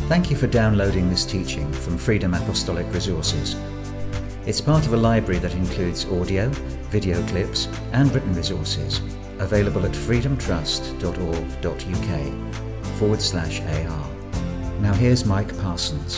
Thank you for downloading this teaching from Freedom Apostolic Resources. It's part of a library that includes audio, video clips, and written resources available at freedomtrust.org.uk/AR. Now here's Mike Parsons.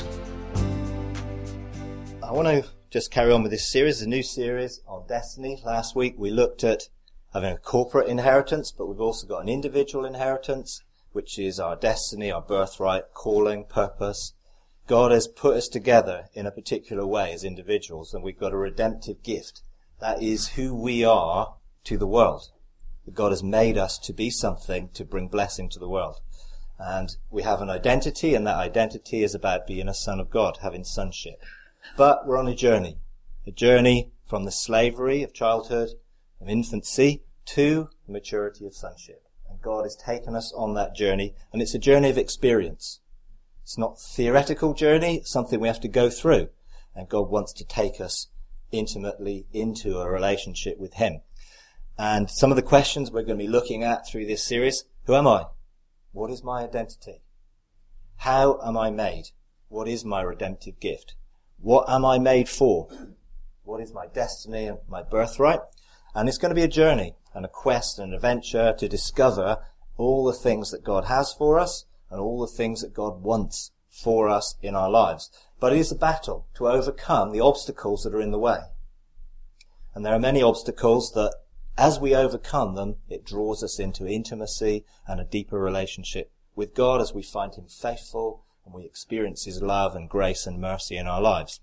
I want to just carry on with this series, a new series on destiny. Last week we looked at having a corporate inheritance, but we've also got an individual inheritance, which is our destiny, our birthright, calling, purpose. God has put us together in a particular way as individuals, and we've got a redemptive gift. That is who we are to the world. God has made us to be something to bring blessing to the world. And we have an identity, and that identity is about being a son of God, having sonship. But we're on a journey from the slavery of childhood, of infancy, to the maturity of sonship. And God has taken us on that journey, and it's a journey of experience. It's not a theoretical journey, it's something we have to go through. And God wants to take us intimately into a relationship with Him. And some of the questions we're going to be looking at through this series: who am I? What is my identity? How am I made? What is my redemptive gift? What am I made for? What is my destiny and my birthright? And it's going to be a journey and a quest and an adventure to discover all the things that God has for us and all the things that God wants for us in our lives. But it is a battle to overcome the obstacles that are in the way. And there are many obstacles that, as we overcome them, it draws us into intimacy and a deeper relationship with God as we find Him faithful and we experience His love and grace and mercy in our lives.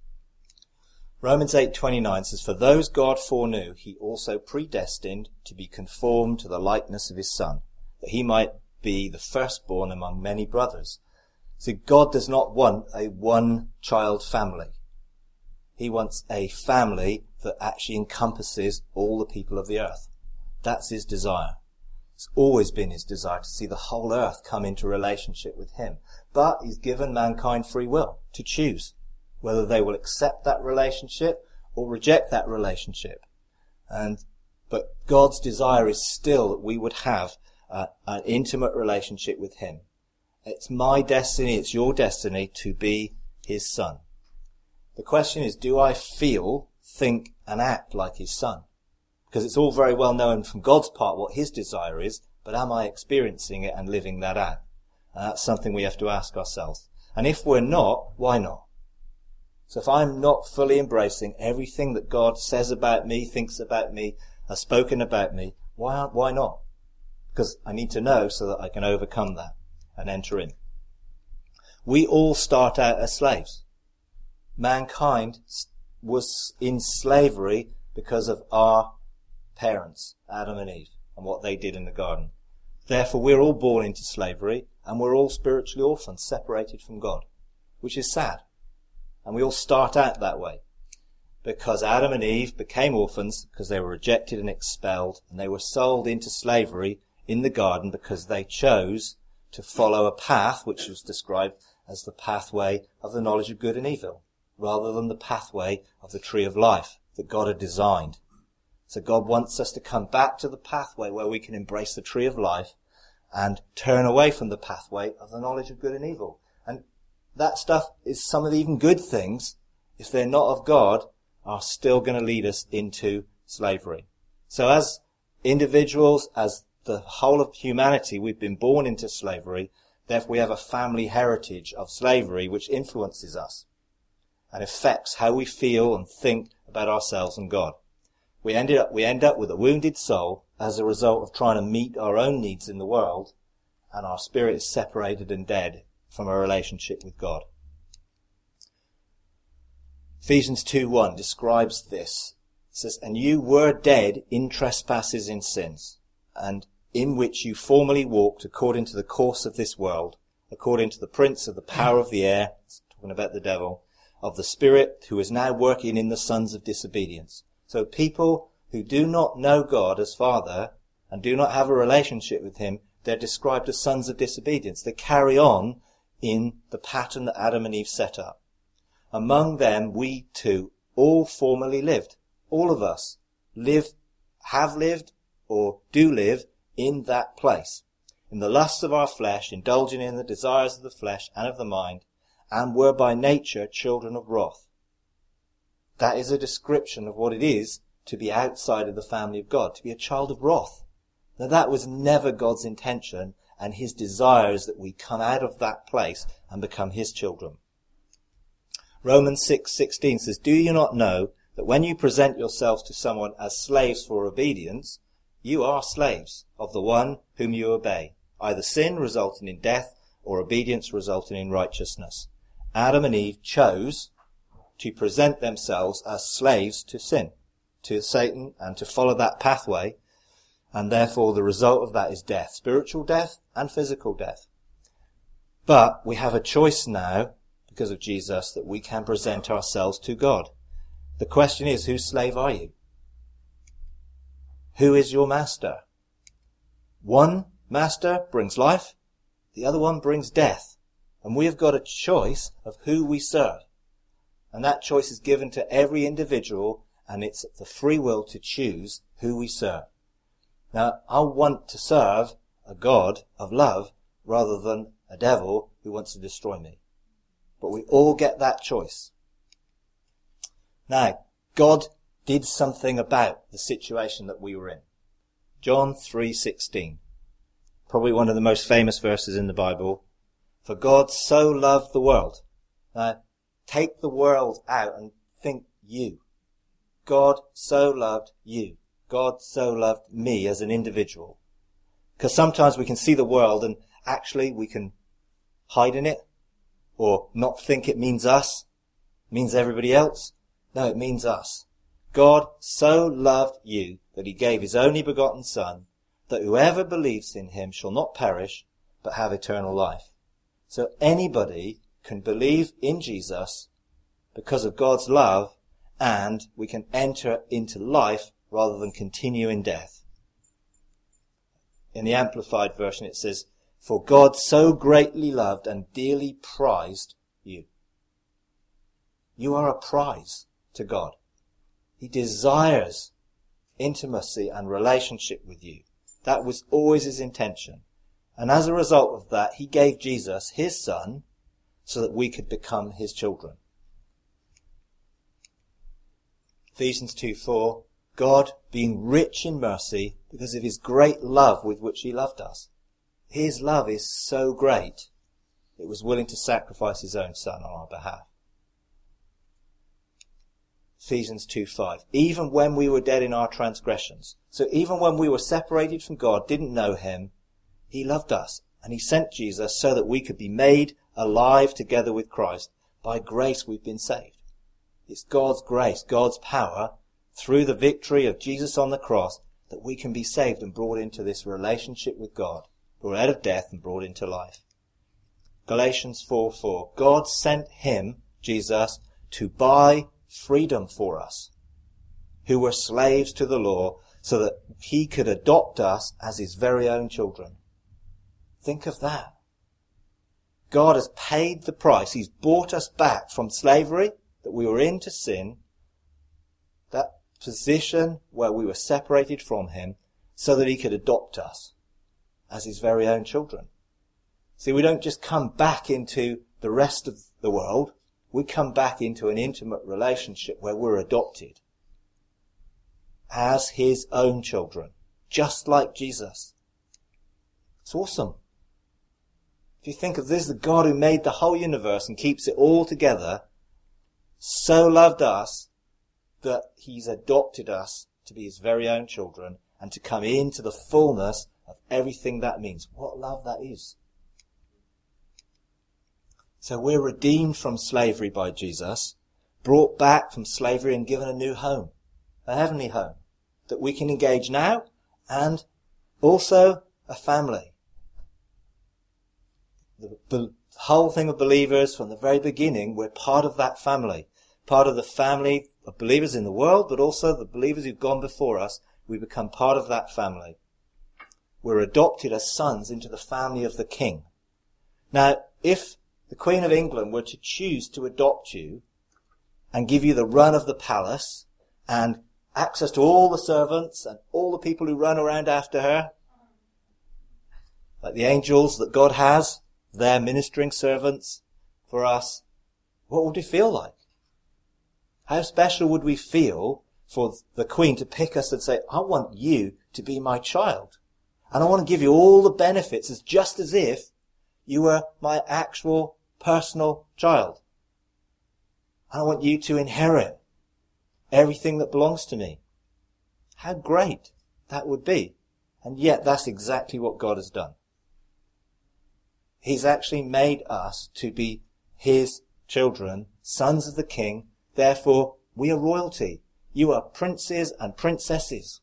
Romans 8:29 says, "For those God foreknew, He also predestined to be conformed to the likeness of His Son, that He might be the firstborn among many brothers." So God does not want a one-child family. He wants a family that actually encompasses all the people of the earth. That's His desire. It's always been His desire to see the whole earth come into relationship with Him. But He's given mankind free will to choose whether they will accept that relationship or reject that relationship. But God's desire is still that we would have an intimate relationship with Him. It's my destiny, it's your destiny to be His son. The question is, do I feel, think and act like His son? Because it's all very well known from God's part what His desire is, but am I experiencing it and living that out? And that's something we have to ask ourselves. And if we're not, why not? So if I'm not fully embracing everything that God says about me, thinks about me, has spoken about me, why not? Because I need to know so that I can overcome that and enter in. We all start out as slaves. Mankind was in slavery because of our parents, Adam and Eve, and what they did in the garden. Therefore, we're all born into slavery, and we're all spiritually orphans, separated from God, which is sad. And we all start out that way, because Adam and Eve became orphans because they were rejected and expelled, and they were sold into slavery in the garden because they chose to follow a path which was described as the pathway of the knowledge of good and evil, rather than the pathway of the tree of life that God had designed. So God wants us to come back to the pathway where we can embrace the tree of life and turn away from the pathway of the knowledge of good and evil. And that stuff is some of the even good things, if they're not of God, are still going to lead us into slavery. So as individuals, as the whole of humanity, we've been born into slavery. Therefore, we have a family heritage of slavery which influences us and affects how we feel and think about ourselves and God. We end up with a wounded soul as a result of trying to meet our own needs in the world, and our spirit is separated and dead from a relationship with God. Ephesians 2:1 describes this. It says, "And you were dead in trespasses and sins, and in which you formerly walked according to the course of this world, according to the prince of the power of the air," it's talking about the devil, "of the spirit who is now working in the sons of disobedience." So people who do not know God as Father and do not have a relationship with Him, they're described as sons of disobedience. They carry on in the pattern that Adam and Eve set up. Among them, we too all formerly lived. All of us have lived, or do live in that place, in the lusts of our flesh, indulging in the desires of the flesh and of the mind, and were by nature children of wrath. That is a description of what it is to be outside of the family of God, to be a child of wrath. Now that was never God's intention, and his desire is that we come out of that place and become his children. Romans 6:16 says, "Do you not know that when you present yourselves to someone as slaves for obedience, you are slaves of the one whom you obey, either sin resulting in death or obedience resulting in righteousness." Adam and Eve chose to present themselves as slaves to sin, to Satan, and to follow that pathway, and therefore the result of that is death, spiritual death and physical death. But we have a choice now, because of Jesus, that we can present ourselves to God. The question is, whose slave are you? Who is your master? One master brings life, the other one brings death. And we have got a choice of who we serve. And that choice is given to every individual, and it's the free will to choose who we serve. Now, I want to serve a God of love rather than a devil who wants to destroy me. But we all get that choice. Now, God did something about the situation that we were in. John 3:16, probably one of the most famous verses in the Bible. For God so loved the world. Now, take the world out and think you. God so loved you. God so loved me as an individual. Because sometimes we can see the world and actually we can hide in it or not think it means us, means everybody else. No, it means us. God so loved you that he gave his only begotten Son, that whoever believes in him shall not perish but have eternal life. So anybody can believe in Jesus because of God's love, and we can enter into life rather than continue in death. In the Amplified Version it says, "For God so greatly loved and dearly prized you." You are a prize to God. He desires intimacy and relationship with you. That was always his intention. And as a result of that, he gave Jesus, his Son, so that we could become his children. Ephesians 2:4, God being rich in mercy because of his great love with which he loved us. His love is so great, it was willing to sacrifice his own Son on our behalf. Ephesians 2:5, even when we were dead in our transgressions, so even when we were separated from God, didn't know him, he loved us, and he sent Jesus so that we could be made alive together with Christ. By grace we've been saved. It's God's grace, God's power, through the victory of Jesus on the cross, that we can be saved and brought into this relationship with God, brought out of death and brought into life. Galatians 4:4, God sent him, Jesus, to buy freedom for us, who were slaves to the law, so that he could adopt us as his very own children. Think of that. God has paid the price. He's bought us back from slavery that we were in to sin, that position where we were separated from him, so that he could adopt us as his very own children. See, we don't just come back into the rest of the world. We come back into an intimate relationship where we're adopted as his own children, just like Jesus. It's awesome. If you think of this, the God who made the whole universe and keeps it all together, so loved us that he's adopted us to be his very own children and to come into the fullness of everything that means. What love that is. So we're redeemed from slavery by Jesus, brought back from slavery and given a new home, a heavenly home, that we can engage now, and also a family. The whole thing of believers from the very beginning, we're part of that family. Part of the family of believers in the world, but also the believers who've gone before us. We become part of that family. We're adopted as sons into the family of the King. Now, if the Queen of England were to choose to adopt you and give you the run of the palace and access to all the servants and all the people who run around after her, like the angels that God has, their ministering servants for us, what would it feel like? How special would we feel for the Queen to pick us and say, I want you to be my child. And I want to give you all the benefits as just as if you were my actual personal child. And I want you to inherit everything that belongs to me. How great that would be. And yet that's exactly what God has done. He's actually made us to be his children, sons of the King. Therefore, we are royalty. You are princes and princesses.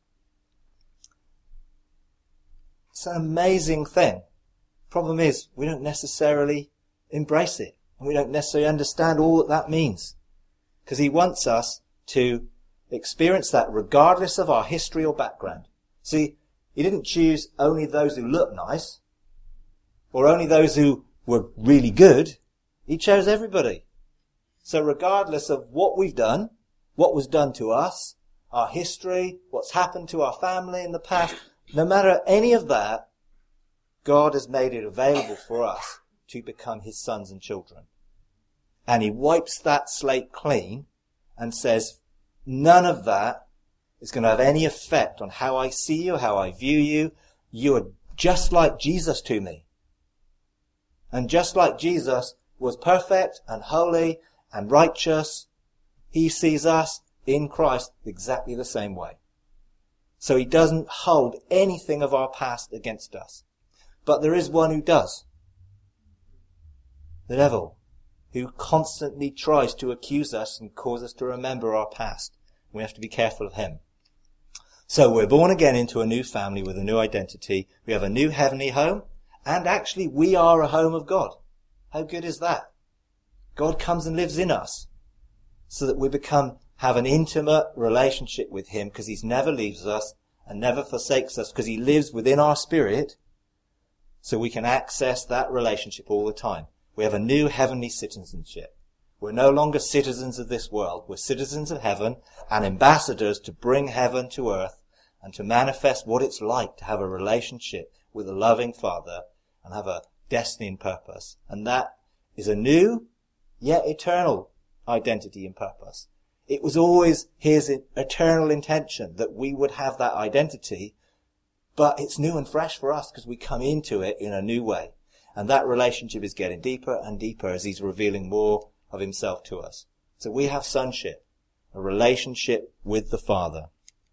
It's an amazing thing. Problem is, we don't necessarily embrace it. And we don't necessarily understand all that means. Because he wants us to experience that regardless of our history or background. See, he didn't choose only those who look nice, or only those who were really good. He chose everybody. So regardless of what we've done, what was done to us, our history, what's happened to our family in the past, no matter any of that, God has made it available for us to become his sons and children. And he wipes that slate clean and says, none of that is going to have any effect on how I see you, how I view you. You are just like Jesus to me. And just like Jesus was perfect and holy and righteous, he sees us in Christ exactly the same way. So he doesn't hold anything of our past against us. But there is one who does. The devil, who constantly tries to accuse us and cause us to remember our past. We have to be careful of him. So we're born again into a new family with a new identity. We have a new heavenly home. And actually we are a home of God. How good is that? God comes and lives in us so that we have an intimate relationship with him, because he never leaves us and never forsakes us, because he lives within our spirit, so we can access that relationship all the time. We have a new heavenly citizenship. We're no longer citizens of this world. We're citizens of heaven and ambassadors to bring heaven to earth and to manifest what it's like to have a relationship with a loving Father and have a destiny and purpose. And that is a new yet eternal identity and purpose. It was always his eternal intention that we would have that identity, but it's new and fresh for us because we come into it in a new way. And that relationship is getting deeper and deeper as he's revealing more of himself to us. So we have sonship, a relationship with the Father.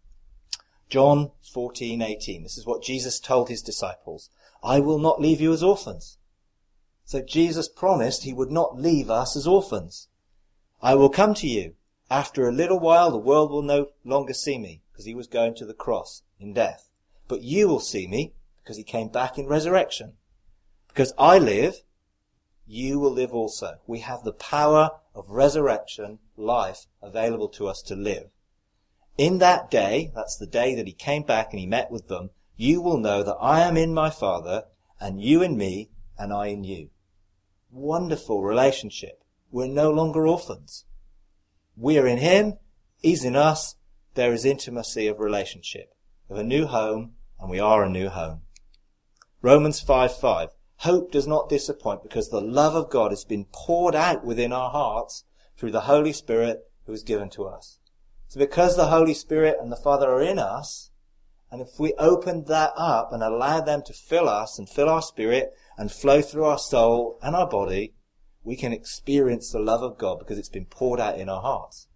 John 14:18. This is what Jesus told his disciples. I will not leave you as orphans. So Jesus promised he would not leave us as orphans. I will come to you. After a little while, the world will no longer see me, because he was going to the cross in death. But you will see me, because he came back in resurrection. Because I live, you will live also. We have the power of resurrection, life, available to us to live. In that day, that's the day that he came back and he met with them, you will know that I am in my Father, and you in me, and I in you. Wonderful relationship. We're no longer orphans. We are in him, he's in us. There is intimacy of relationship, of a new home, and we are a new home. Romans 5:5. Hope does not disappoint, because the love of God has been poured out within our hearts through the Holy Spirit who is given to us. So because the Holy Spirit and the Father are in us, and if we open that up and allow them to fill us and fill our spirit and flow through our soul and our body, we can experience the love of God because it's been poured out in our hearts.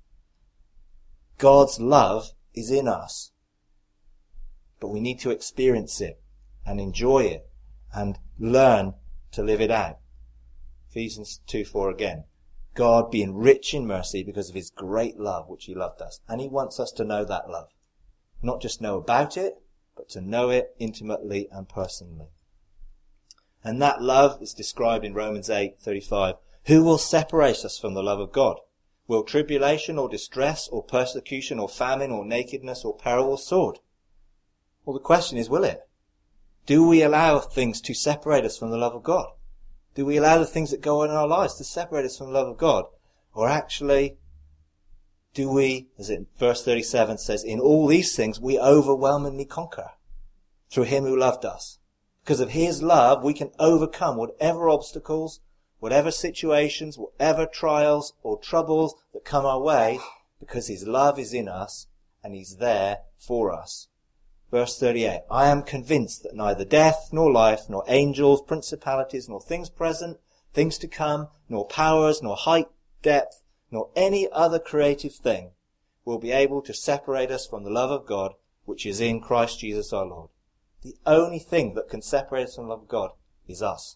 God's love is in us, but we need to experience it and enjoy it and learn to live it out. Ephesians 2:4 again. God being rich in mercy because of his great love which he loved us. And he wants us to know that love. Not just know about it, but to know it intimately and personally. And that love is described in Romans 8:35. Who will separate us from the love of God? Will tribulation or distress or persecution or famine or nakedness or peril or sword? Well, the question is, will it? Do we allow things to separate us from the love of God? Do we allow the things that go on in our lives to separate us from the love of God? Or actually, do we, as in verse 37 says, in all these things we overwhelmingly conquer through him who loved us? Because of his love, we can overcome whatever obstacles, whatever situations, whatever trials or troubles that come our way, because his love is in us and he's there for us. Verse 38, I am convinced that neither death nor life, nor angels, principalities, nor things present, things to come, nor powers, nor height, depth, nor any other creative thing will be able to separate us from the love of God, which is in Christ Jesus our Lord. The only thing that can separate us from the love of God is us.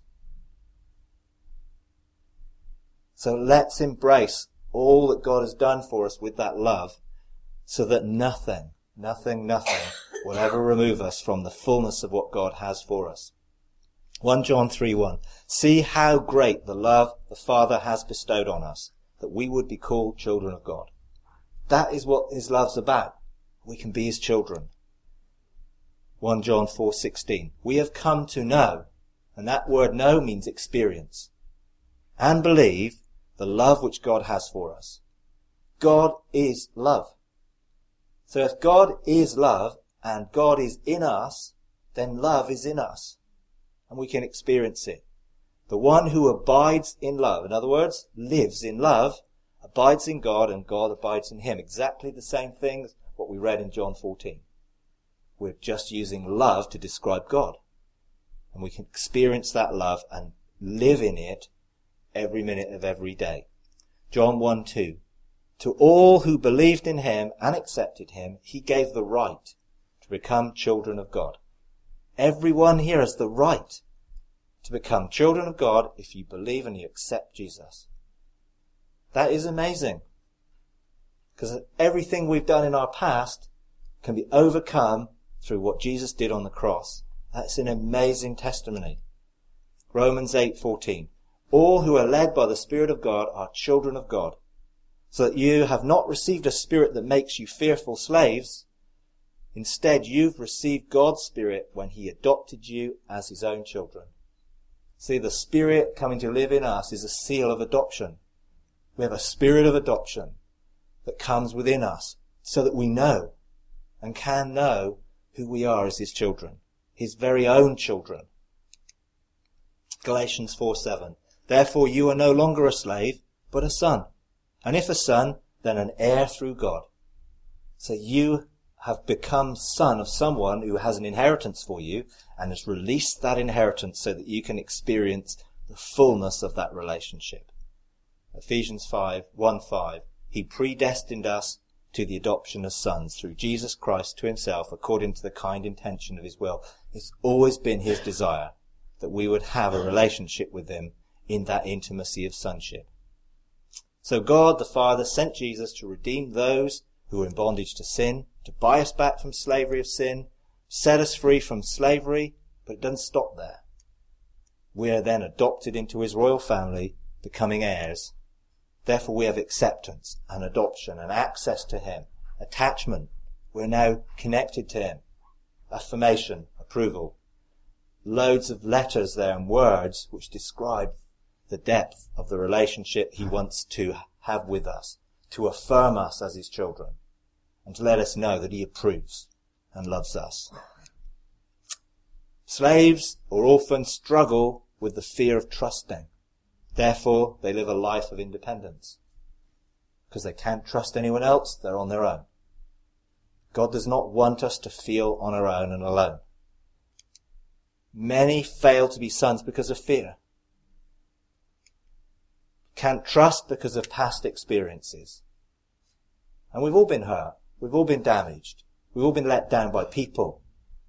So let's embrace all that God has done for us with that love, so that nothing will ever remove us from the fullness of what God has for us. 1 John 3:1. See how great the love the Father has bestowed on us, that we would be called children of God. That is what his love's about. We can be his children. 1 John 4:16. We have come to know, and that word know means experience, and believe the love which God has for us. God is love. So if God is love and God is in us, then love is in us and we can experience it. The one who abides in love, in other words, lives in love, abides in God and God abides in him. Exactly the same thing as what we read in John 14. We're just using love to describe God. And we can experience that love and live in it every minute of every day. John 1:2. To all who believed in him and accepted him, he gave the right to become children of God. Everyone here has the right to become children of God if you believe and you accept Jesus. That is amazing. Because everything we've done in our past can be overcome through what Jesus did on the cross. That's an amazing testimony. Romans 8:14. All who are led by the Spirit of God are children of God. So that you have not received a spirit that makes you fearful slaves. Instead, you've received God's Spirit when he adopted you as his own children. See, the Spirit coming to live in us is a seal of adoption. We have a spirit of adoption that comes within us so that we know and can know who we are as his children, his very own children. Galatians 4:7. Therefore you are no longer a slave, but a son. And if a son, then an heir through God. So you have become son of someone who has an inheritance for you and has released that inheritance so that you can experience the fullness of that relationship. Ephesians 1:5. He predestined us to the adoption as sons through Jesus Christ to himself according to the kind intention of his will. It's always been his desire that we would have a relationship with him in that intimacy of sonship. So God the Father sent Jesus to redeem those who were in bondage to sin, to buy us back from slavery of sin, set us free from slavery, but it doesn't stop there. We are then adopted into his royal family, becoming heirs. Therefore we have acceptance and adoption and access to him, attachment. We're now connected to him, affirmation, approval. Loads of letters there and words which describe the depth of the relationship he wants to have with us, to affirm us as his children, and to let us know that he approves and loves us. Slaves or orphans struggle with the fear of trusting. Therefore, they live a life of independence. Because they can't trust anyone else, they're on their own. God does not want us to feel on our own and alone. Many fail to be sons because of fear. Can't trust because of past experiences. And we've all been hurt. We've all been damaged. We've all been let down by people.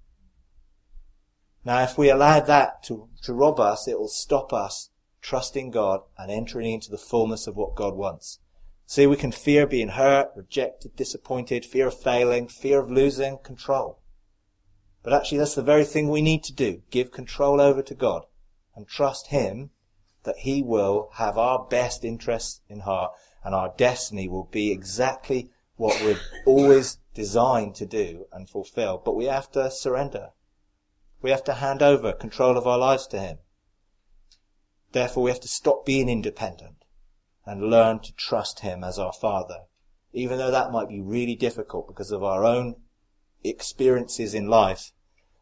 Now, if we allow that to rob us, it will stop us trusting God and entering into the fullness of what God wants. See, we can fear being hurt, rejected, disappointed, fear of failing, fear of losing control. But actually, that's the very thing we need to do. Give control over to God and trust him that he will have our best interests in heart and our destiny will be exactly what we're always designed to do and fulfill. But we have to surrender. We have to hand over control of our lives to him. Therefore, we have to stop being independent and learn to trust him as our Father, even though that might be really difficult because of our own experiences in life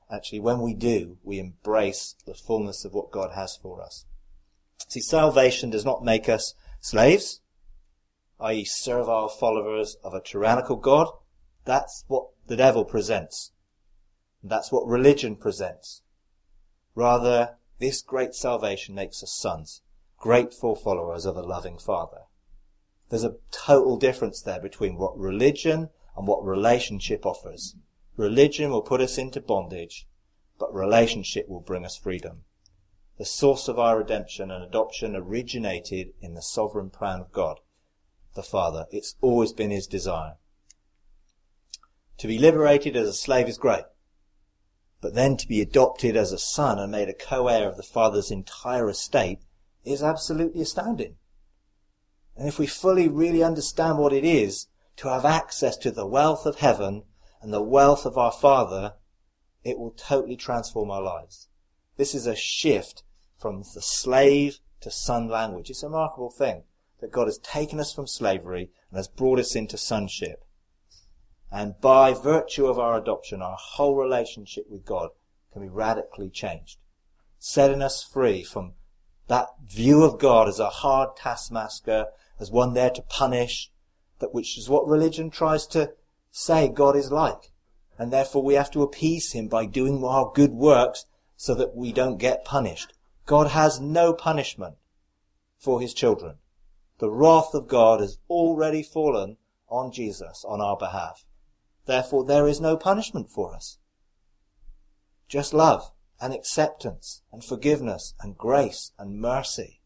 actually, when we do, we embrace the fullness of what God has for us. See, salvation does not make us slaves, i.e. servile followers of a tyrannical God. That's what the devil presents. That's what religion presents. Rather, this great salvation makes us sons, grateful followers of a loving Father. There's a total difference there between what religion and what relationship offers. Religion will put us into bondage, but relationship will bring us freedom. The source of our redemption and adoption originated in the sovereign plan of God, the Father. It's always been his desire. To be liberated as a slave is great, but then to be adopted as a son and made a co-heir of the Father's entire estate is absolutely astounding. And if we fully really understand what it is to have access to the wealth of heaven and the wealth of our Father, it will totally transform our lives. This is a shift from the slave to son language. It's a remarkable thing that God has taken us from slavery and has brought us into sonship. And by virtue of our adoption, our whole relationship with God can be radically changed, setting us free from that view of God as a hard taskmaster, as one there to punish, which is what religion tries to say God is like. And therefore we have to appease him by doing our good works so that we don't get punished. God has no punishment for his children. The wrath of God has already fallen on Jesus on our behalf. Therefore there is no punishment for us. Just love and acceptance and forgiveness and grace and mercy.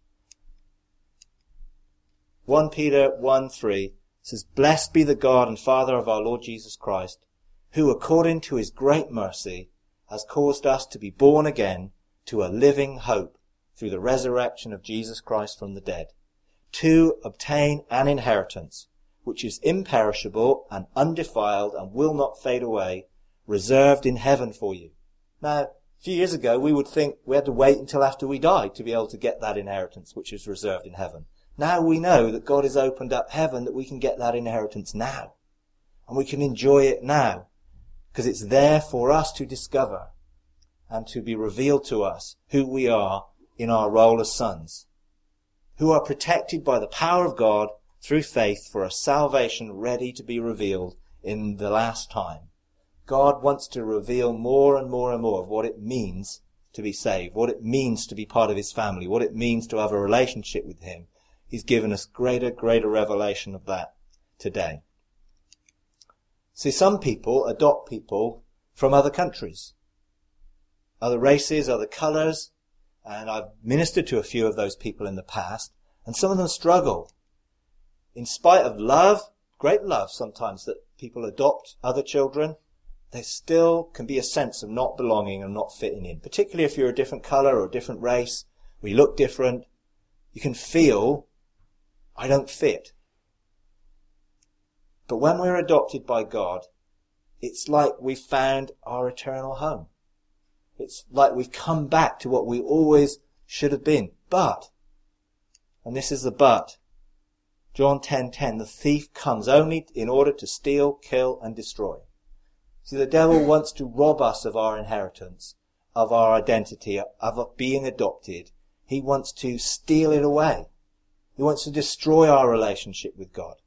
1 Peter 1:3 says, "Blessed be the God and Father of our Lord Jesus Christ, who according to his great mercy has caused us to be born again to a living hope through the resurrection of Jesus Christ from the dead, to obtain an inheritance which is imperishable and undefiled and will not fade away, reserved in heaven for you." Now, a few years ago, we would think we had to wait until after we died to be able to get that inheritance which is reserved in heaven. Now we know that God has opened up heaven, that we can get that inheritance now. And we can enjoy it now, because it's there for us to discover and to be revealed to us who we are in our role as sons, who are protected by the power of God through faith for a salvation ready to be revealed in the last time. God wants to reveal more and more and more of what it means to be saved, what it means to be part of his family, what it means to have a relationship with him. He's given us greater revelation of that today. See, some people adopt people from other countries, other races, other colours, and I've ministered to a few of those people in the past, and some of them struggle. In spite of love, great love sometimes, that people adopt other children, there still can be a sense of not belonging and not fitting in, particularly if you're a different colour or a different race, or you look different. You can feel, I don't fit. But when we're adopted by God, it's like we've found our eternal home. It's like we've come back to what we always should have been. But, and this is the but, John 10:10, the thief comes only in order to steal, kill, and destroy. See, the devil wants to rob us of our inheritance, of our identity, of being adopted. He wants to steal it away. He wants to destroy our relationship with God.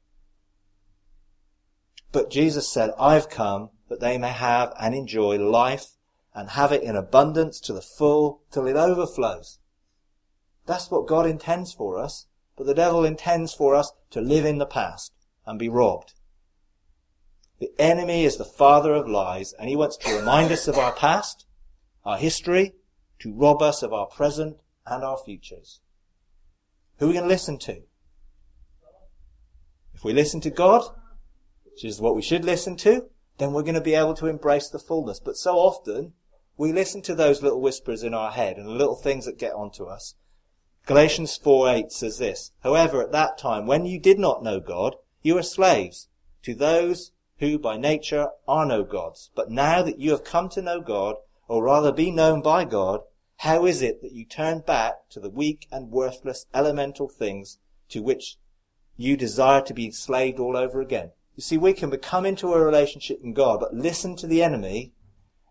But Jesus said, "I've come that they may have and enjoy life and have it in abundance to the full till it overflows." That's what God intends for us, but the devil intends for us to live in the past and be robbed. The enemy is the father of lies, and he wants to remind us of our past, our history, to rob us of our present and our futures. Who are we going to listen to? If we listen to God, which is what we should listen to, then we're going to be able to embrace the fullness. But so often, we listen to those little whispers in our head and the little things that get onto us. Galatians 4:8 says this, "However, at that time, when you did not know God, you were slaves to those who by nature are no gods. But now that you have come to know God, or rather be known by God, how is it that you turn back to the weak and worthless elemental things to which you desire to be enslaved all over again?" You see, we can come into a relationship with God, but listen to the enemy,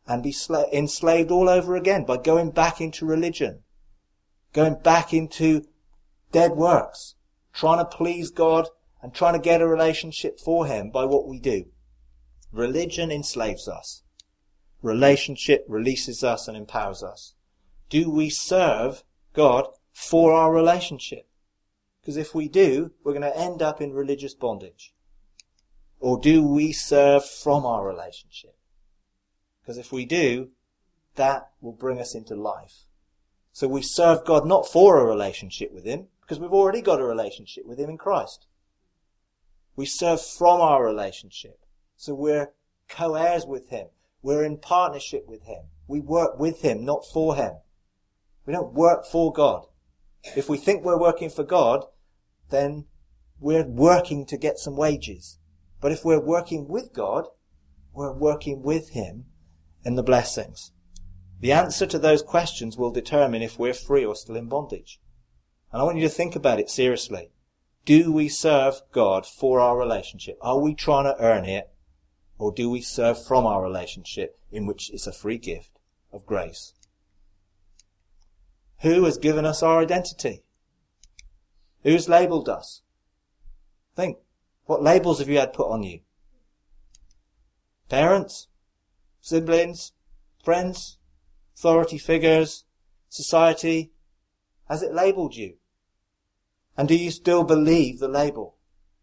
and be enslaved all over again by going back into religion, going back into dead works, trying to please God and trying to get a relationship for him by what we do. Religion enslaves us. Relationship releases us and empowers us. Do we serve God for our relationship? Because if we do, we're going to end up in religious bondage. Or do we serve from our relationship? Because if we do, that will bring us into life. So we serve God not for a relationship with him, because we've already got a relationship with him in Christ. We serve from our relationship. So we're co-heirs with him. We're in partnership with him. We work with him, not for him. We don't work for God. If we think we're working for God, then we're working to get some wages. But if we're working with God, we're working with him in the blessings. The answer to those questions will determine if we're free or still in bondage. And I want you to think about it seriously. Do we serve God for our relationship? Are we trying to earn it? Or do we serve from our relationship, in which it's a free gift of grace? Who has given us our identity? Who's labelled us? Think. What labels have you had put on you? Parents? Siblings? Friends? Authority figures? Society? Has it labelled you? And do you still believe the label?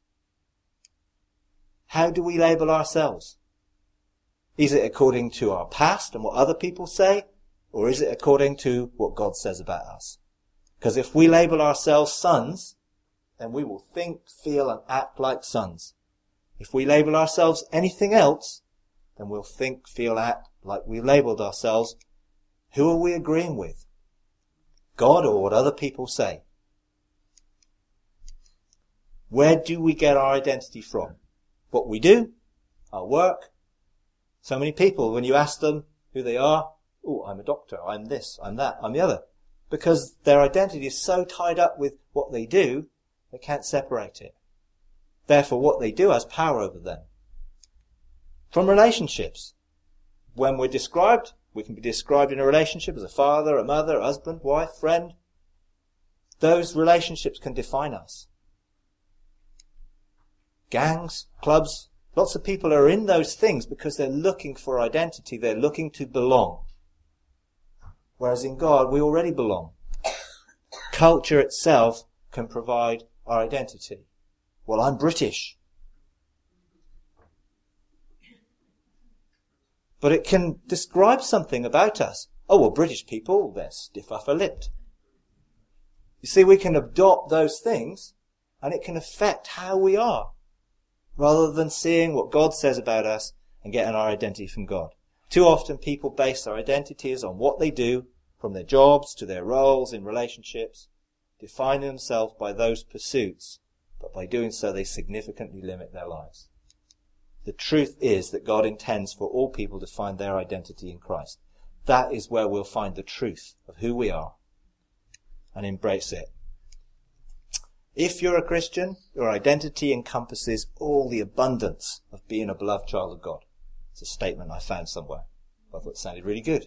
How do we label ourselves? Is it according to our past and what other people say? Or is it according to what God says about us? Because if we label ourselves sons, then we will think, feel and act like sons. If we label ourselves anything else, then we'll think, feel, act like we labelled ourselves. Who are we agreeing with? God or what other people say? Where do we get our identity from? What we do? Our work? So many people, when you ask them who they are, oh, I'm a doctor, I'm this, I'm that, I'm the other. Because their identity is so tied up with what they do, they can't separate it. Therefore, what they do has power over them. From relationships. When we're described, we can be described in a relationship as a father, a mother, a husband, wife, friend. Those relationships can define us. Gangs, clubs, lots of people are in those things because they're looking for identity, they're looking to belong. Whereas in God, we already belong. Culture itself can provide our identity. Well, I'm British. But it can describe something about us. Oh, well, British people, they're stiff upper-lipped. You see, we can adopt those things and it can affect how we are, rather than seeing what God says about us and getting our identity from God. Too often people base their identities on what they do, from their jobs to their roles in relationships, defining themselves by those pursuits, but by doing so they significantly limit their lives. The truth is that God intends for all people to find their identity in Christ. That is where we'll find the truth of who we are and embrace it. If you're a Christian, your identity encompasses all the abundance of being a beloved child of God. It's a statement I found somewhere. I thought it sounded really good.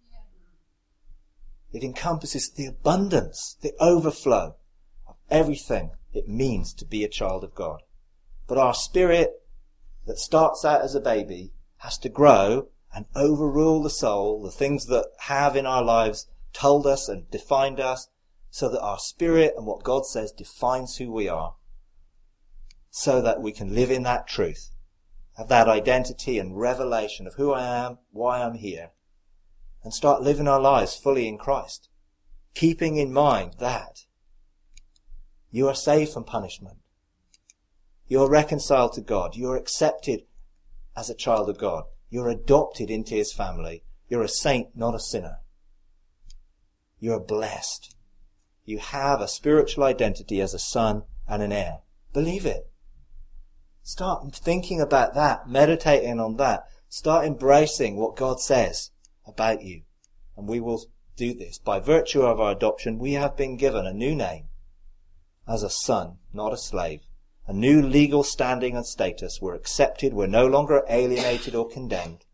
It encompasses the abundance, the overflow of everything it means to be a child of God. But our spirit that starts out as a baby has to grow and overrule the soul, the things that have in our lives told us and defined us, so that our spirit and what God says defines who we are, so that we can live in that truth, have that identity and revelation of who I am, why I'm here, and start living our lives fully in Christ, keeping in mind that you are saved from punishment. You're reconciled to God. You're accepted as a child of God. You're adopted into his family. You're a saint, not a sinner. You're blessed. You have a spiritual identity as a son and an heir. Believe it. Start thinking about that, meditating on that. Start embracing what God says about you. And we will do this. By virtue of our adoption, we have been given a new name as a son, not a slave. A new legal standing and status. We're accepted. We're no longer alienated or condemned.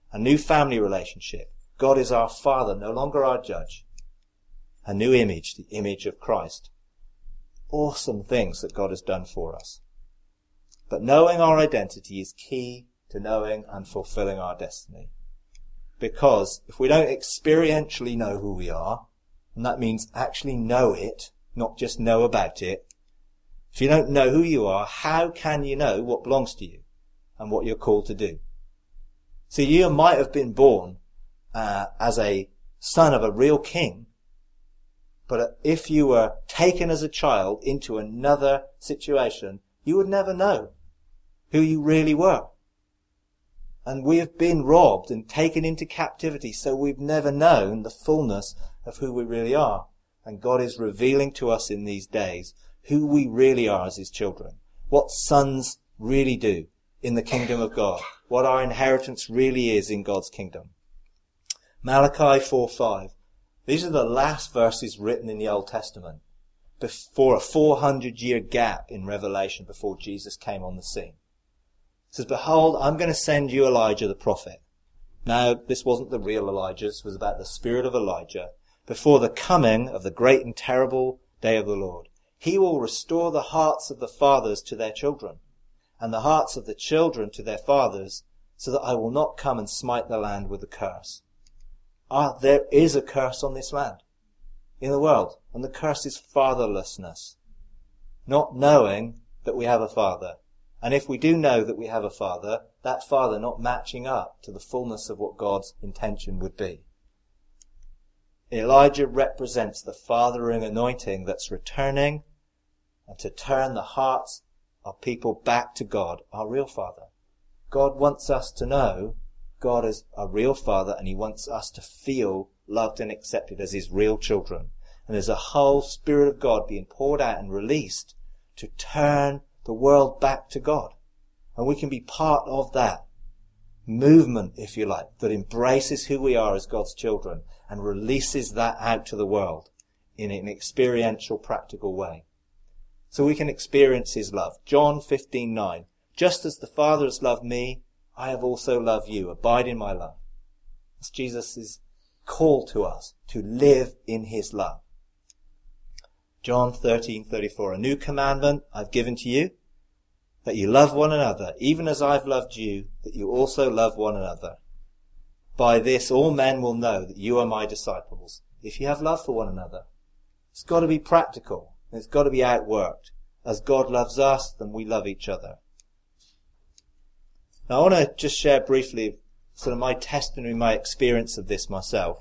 A new family relationship. God is our Father, no longer our judge. A new image, the image of Christ. Awesome things that God has done for us. But knowing our identity is key to knowing and fulfilling our destiny. Because if we don't experientially know who we are, and that means actually know it, not just know about it, if you don't know who you are, how can you know what belongs to you and what you're called to do? So you might have been born as a son of a real king, but if you were taken as a child into another situation, you would never know who you really were. And we have been robbed and taken into captivity, so we've never known the fullness of who we really are. And God is revealing to us in these days who we really are as his children, what sons really do in the kingdom of God, what our inheritance really is in God's kingdom. Malachi 4:5. These are the last verses written in the Old Testament before a 400-year gap in Revelation before Jesus came on the scene. It says, behold, I'm going to send you Elijah the prophet. Now, this wasn't the real Elijah. This was about the spirit of Elijah before the coming of the great and terrible day of the Lord. He will restore the hearts of the fathers to their children and the hearts of the children to their fathers, so that I will not come and smite the land with a curse. There is a curse on this land, in the world, and the curse is fatherlessness. Not knowing that we have a father. And if we do know that we have a father, that father not matching up to the fullness of what God's intention would be. Elijah represents the fathering anointing that's returning and to turn the hearts of people back to God, our real Father. God wants us to know God is a real Father, and he wants us to feel loved and accepted as his real children. And there's a whole Spirit of God being poured out and released to turn the world back to God. And we can be part of that movement, if you like, that embraces who we are as God's children and releases that out to the world in an experiential, practical way. So we can experience his love. John 15:9. Just as the Father has loved me, I have also loved you. Abide in my love. It's Jesus' call to us to live in his love. John 13:34. A new commandment I've given to you, that you love one another, even as I've loved you, that you also love one another. By this all men will know that you are my disciples, if you have love for one another. It's got to be practical. It's got to be outworked. As God loves us, then we love each other. Now I want to just share briefly sort of my testimony, my experience of this myself.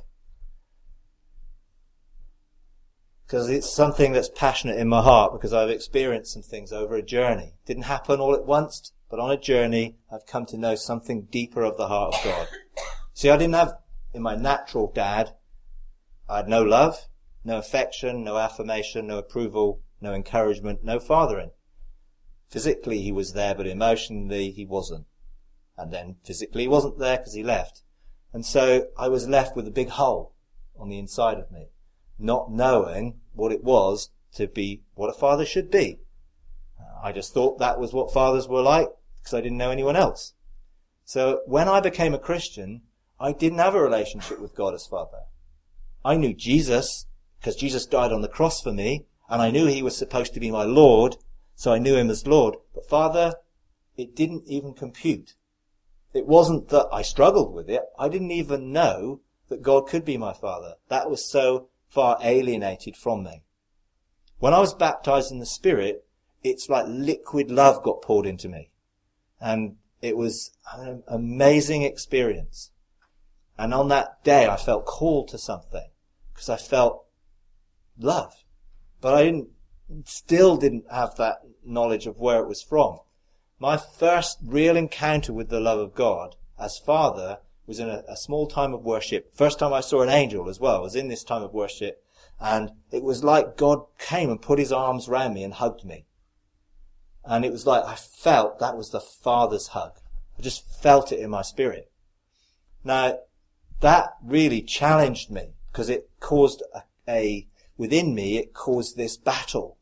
Because it's something that's passionate in my heart, because I've experienced some things over a journey. It didn't happen all at once, but on a journey I've come to know something deeper of the heart of God. See, I didn't have, in my natural dad, I had no love, no affection, no affirmation, no approval, no encouragement, no fathering. Physically he was there, but emotionally he wasn't. And then physically he wasn't there because he left. And so I was left with a big hole on the inside of me, not knowing what it was to be what a father should be. I just thought that was what fathers were like because I didn't know anyone else. So when I became a Christian, I didn't have a relationship with God as Father. I knew Jesus because Jesus died on the cross for me, and I knew he was supposed to be my Lord, so I knew him as Lord. But Father, it didn't even compute. It wasn't that I struggled with it. I didn't even know that God could be my Father. That was so far alienated from me. When I was baptized in the Spirit, it's like liquid love got poured into me. And it was an amazing experience. And on that day, I felt called to something because I felt love. But I still didn't have that knowledge of where it was from. My first real encounter with the love of God as Father was in a small time of worship. First time I saw an angel as well was in this time of worship. And it was like God came and put his arms around me and hugged me. And it was like I felt that was the Father's hug. I just felt it in my spirit. Now, that really challenged me because it caused within me, it caused this battle.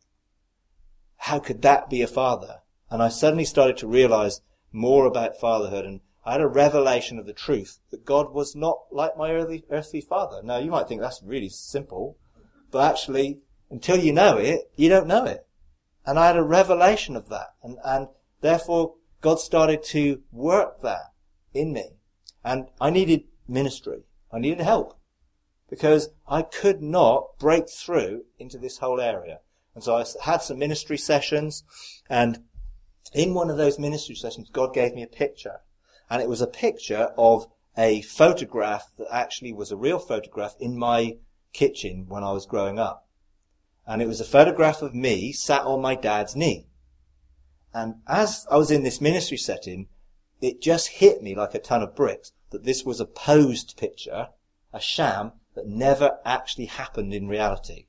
How could that be a father? And I suddenly started to realize more about fatherhood, and I had a revelation of the truth that God was not like my earthly father. Now, you might think that's really simple, but actually, until you know it, you don't know it. And I had a revelation of that. And therefore, God started to work that in me. And I needed ministry. I needed help. Because I could not break through into this whole area. And so I had some ministry sessions. And in one of those ministry sessions, God gave me a picture. And it was a picture of a photograph that actually was a real photograph in my kitchen when I was growing up. And it was a photograph of me sat on my dad's knee. And as I was in this ministry setting, it just hit me like a ton of bricks that this was a posed picture, a sham that never actually happened in reality.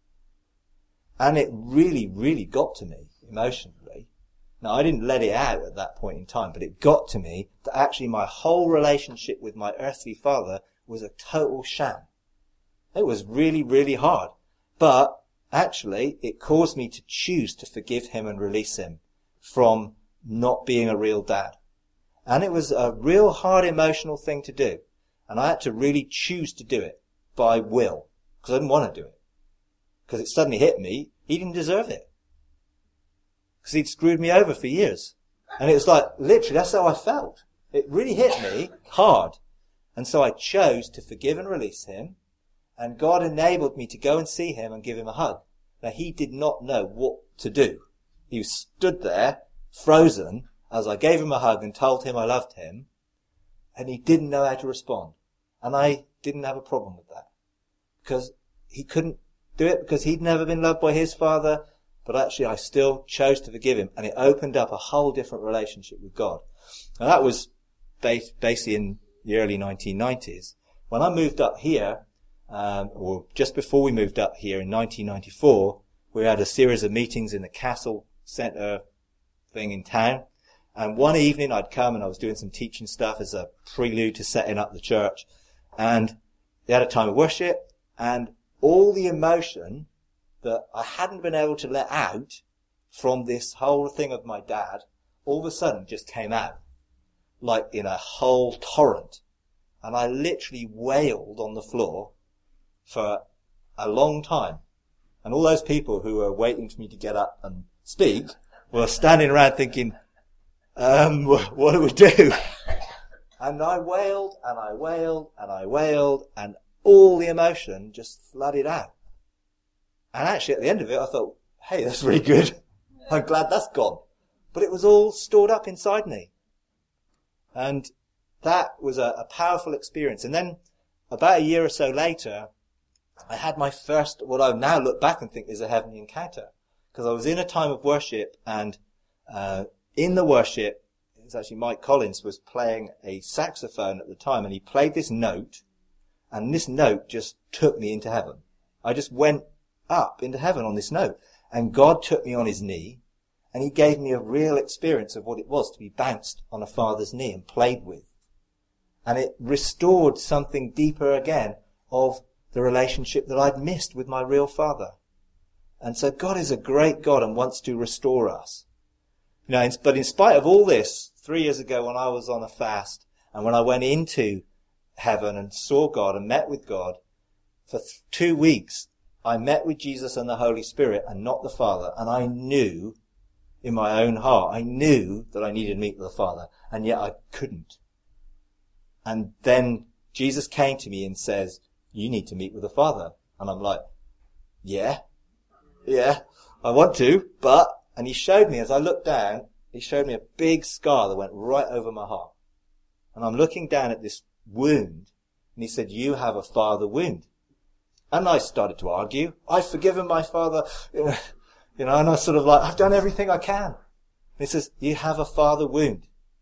And it really, really got to me emotionally. Now, I didn't let it out at that point in time, but it got to me that actually my whole relationship with my earthly father was a total sham. It was really, really hard. But actually, it caused me to choose to forgive him and release him from not being a real dad. And it was a real hard emotional thing to do. And I had to really choose to do it by will, because I didn't want to do it. Because it suddenly hit me, he didn't deserve it. Because he'd screwed me over for years. And it was like, literally, that's how I felt. It really hit me hard. And so I chose to forgive and release him. And God enabled me to go and see him and give him a hug. Now, he did not know what to do. He stood there, frozen, as I gave him a hug and told him I loved him. And he didn't know how to respond. And I didn't have a problem with that. Because he couldn't do it, because he'd never been loved by his father. But actually, I still chose to forgive him. And it opened up a whole different relationship with God. And that was basically in the early 1990s. When I moved up here, or just before we moved up here in 1994, we had a series of meetings in the Castle Centre thing in town. And one evening I'd come and I was doing some teaching stuff as a prelude to setting up the church. And they had a time of worship, and all the emotion that I hadn't been able to let out from this whole thing of my dad, all of a sudden just came out, like in a whole torrent. And I literally wailed on the floor for a long time. And all those people who were waiting for me to get up and speak were standing around thinking, what do we do? And I wailed, and I wailed, and I wailed, and all the emotion just flooded out. And actually at the end of it I thought, hey, that's really good. I'm glad that's gone. But it was all stored up inside me. And that was a powerful experience. And then about a year or so later, I had my first, what I now look back and think is a heavenly encounter. Because I was in a time of worship, and in the worship, it was actually Mike Collins was playing a saxophone at the time, and he played this note, and this note just took me into heaven. I just went up into heaven on this note. And God took me on his knee, and he gave me a real experience of what it was to be bounced on a father's knee and played with. And it restored something deeper again of the relationship that I'd missed with my real father. And so God is a great God and wants to restore us. You know, but in spite of all this, 3 years ago when I was on a fast, and when I went into heaven and saw God and met with God, for 2 weeks, I met with Jesus and the Holy Spirit and not the Father. And I knew in my own heart, I knew that I needed to meet with the Father. And yet I couldn't. And then Jesus came to me and says, you need to meet with the Father. And I'm like, yeah, I want to, but, and he showed me, as I looked down, he showed me a big scar that went right over my heart. And I'm looking down at this wound, and he said, you have a father wound. And I started to argue. I've forgiven my father, and I was sort of like, I've done everything I can. And he says, you have a father wound.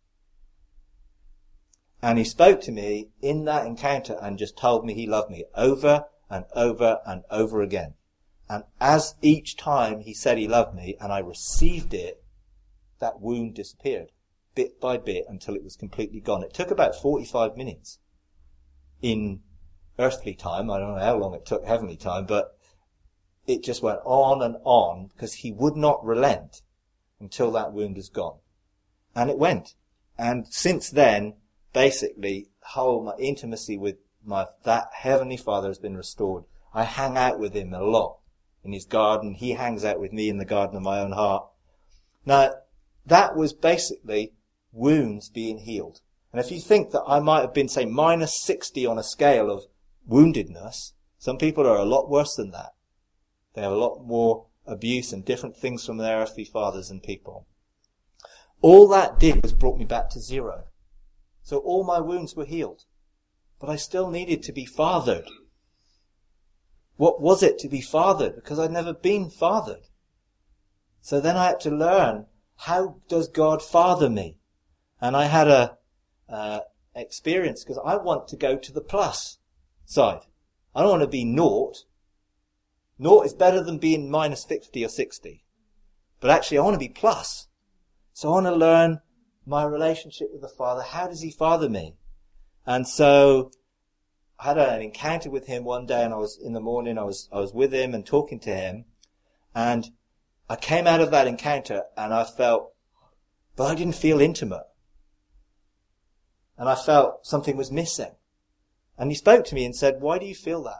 And he spoke to me in that encounter and just told me he loved me over and over and over again. And as each time he said he loved me and I received it, that wound disappeared bit by bit until it was completely gone. It took about 45 minutes in earthly time. I don't know how long it took heavenly time, but it just went on because he would not relent until that wound was gone. And it went. And since then, basically, my intimacy with that Heavenly Father has been restored. I hang out with him a lot in his garden. He hangs out with me in the garden of my own heart. Now, that was basically wounds being healed. And if you think that I might have been, say, minus 60 on a scale of woundedness, some people are a lot worse than that. They have a lot more abuse and different things from their earthly fathers and people. All that did was brought me back to zero. So all my wounds were healed. But I still needed to be fathered. What was it to be fathered? Because I'd never been fathered. So then I had to learn, how does God father me? And I had a experience, because I want to go to the plus side. I don't want to be naught. Naught is better than being minus 50 or 60. But actually I want to be plus. So I want to learn my relationship with the Father. How does he father me? And so I had an encounter with him one day, and I was with him and talking to him, and I came out of that encounter and I felt, but I didn't feel intimate. And I felt something was missing. And he spoke to me and said, why do you feel that?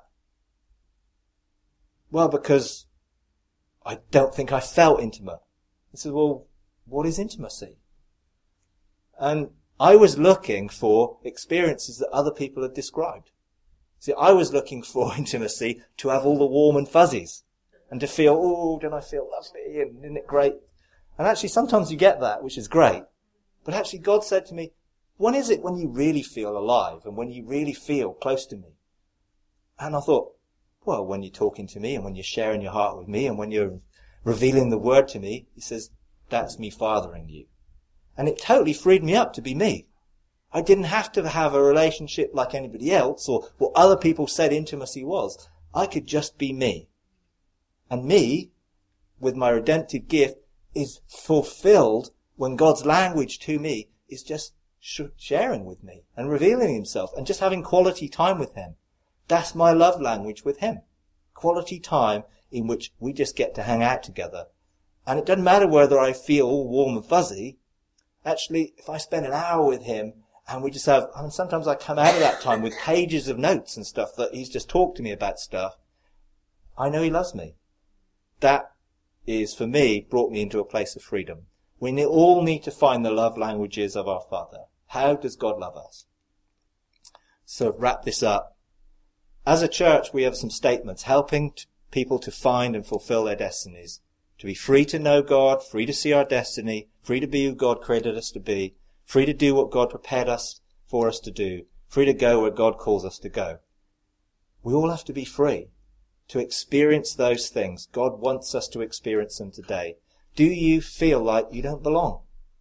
Well, because I don't think I felt intimate. I said, well, what is intimacy? And I was looking for experiences that other people had described. See, I was looking for intimacy to have all the warm and fuzzies and to feel, oh, don't I feel lovely, and isn't it great? And actually sometimes you get that, which is great. But actually God said to me, when is it when you really feel alive and when you really feel close to me? And I thought, well, when you're talking to me and when you're sharing your heart with me and when you're revealing the word to me, he says, that's me fathering you. And it totally freed me up to be me. I didn't have to have a relationship like anybody else or what other people said intimacy was. I could just be me. And me, with my redemptive gift, is fulfilled when God's language to me is just sharing with me and revealing himself and just having quality time with him. That's my love language with him. Quality time in which we just get to hang out together. And it doesn't matter whether I feel all warm and fuzzy. Actually, if I spend an hour with him and we just have, and sometimes I come out of that time with pages of notes and stuff that he's just talked to me about stuff, I know he loves me. That is, for me, brought me into a place of freedom. We all need to find the love languages of our Father. How does God love us? So wrap this up. As a church, we have some statements helping people to find and fulfill their destinies. To be free to know God, free to see our destiny, free to be who God created us to be, free to do what God prepared us for us to do, free to go where God calls us to go. We all have to be free to experience those things. God wants us to experience them today. Do you feel like you don't belong?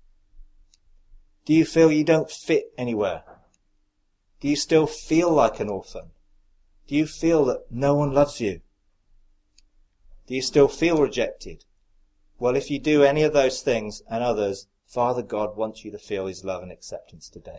Do you feel you don't fit anywhere? Do you still feel like an orphan? Do you feel that no one loves you? Do you still feel rejected? Well, if you do any of those things and others, Father God wants you to feel his love and acceptance today.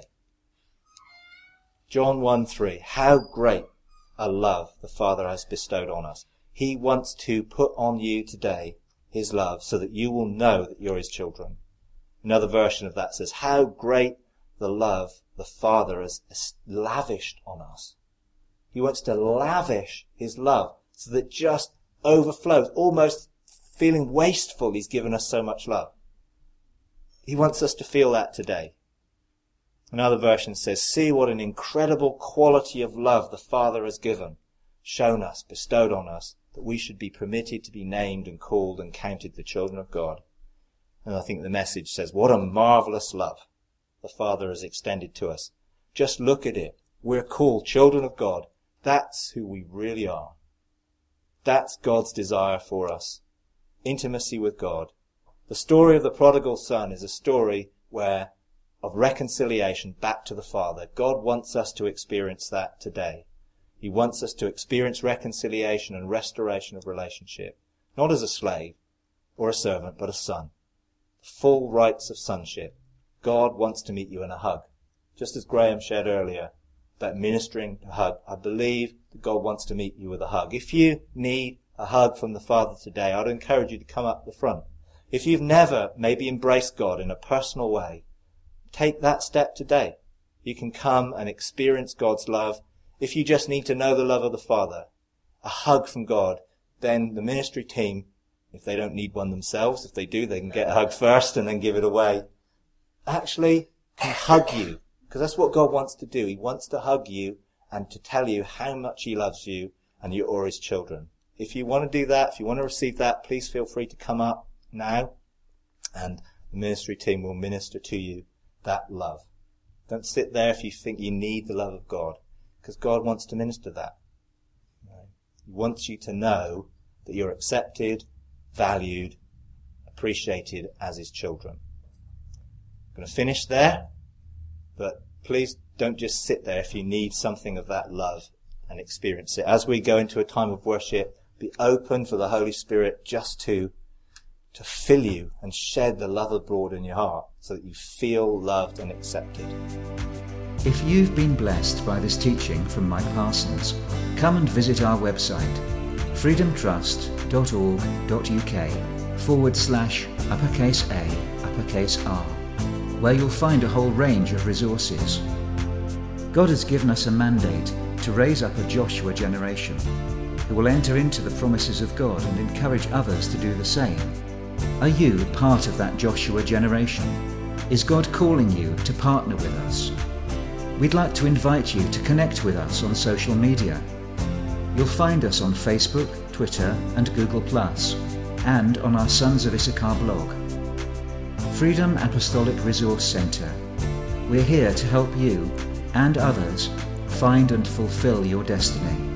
John 1:3. How great a love the Father has bestowed on us. He wants to put on you today his love so that you will know that you're his children. Another version of that says, how great the love the Father has lavished on us. He wants to lavish his love so that it just overflows, almost feeling wasteful. He's given us so much love. He wants us to feel that today. Another version says, see what an incredible quality of love the Father has given, shown us, bestowed on us, that we should be permitted to be named and called and counted the children of God. And I think the message says, what a marvelous love the Father has extended to us. Just look at it. We're called children of God. That's who we really are. That's God's desire for us. Intimacy with God. The story of the prodigal son is a story of reconciliation back to the Father. God wants us to experience that today. He wants us to experience reconciliation and restoration of relationship. Not as a slave or a servant, but a son. Full rights of sonship. God wants to meet you in a hug. Just as Graham shared earlier about ministering a hug, I believe that God wants to meet you with a hug. If you need a hug from the Father today, I'd encourage you to come up the front. If you've never maybe embraced God in a personal way, take that step today. You can come and experience God's love. If you just need to know the love of the Father, a hug from God, then the ministry team, if they don't need one themselves, if they do, they can get a hug first and then give it away, actually can hug you. Because that's what God wants to do. He wants to hug you and to tell you how much he loves you and you're his children. If you want to do that, if you want to receive that, please feel free to come up now and the ministry team will minister to you that love. Don't sit there if you think you need the love of God, because God wants to minister that. He wants you to know that you're accepted, valued, appreciated as his children. I'm going to finish there, but please don't just sit there if you need something of that love and experience it. As we go into a time of worship, be open for the Holy Spirit just to fill you and shed the love abroad in your heart so that you feel loved and accepted. If you've been blessed by this teaching from Mike Parsons, come and visit our website, freedomtrust.org.uk/A_R, where you'll find a whole range of resources. God has given us a mandate to raise up a Joshua generation who will enter into the promises of God and encourage others to do the same. Are you part of that Joshua generation? Is God calling you to partner with us? We'd like to invite you to connect with us on social media. You'll find us on Facebook, Twitter and Google+, and on our Sons of Issachar blog. Freedom Apostolic Resource Centre. We're here to help you and others find and fulfill your destiny.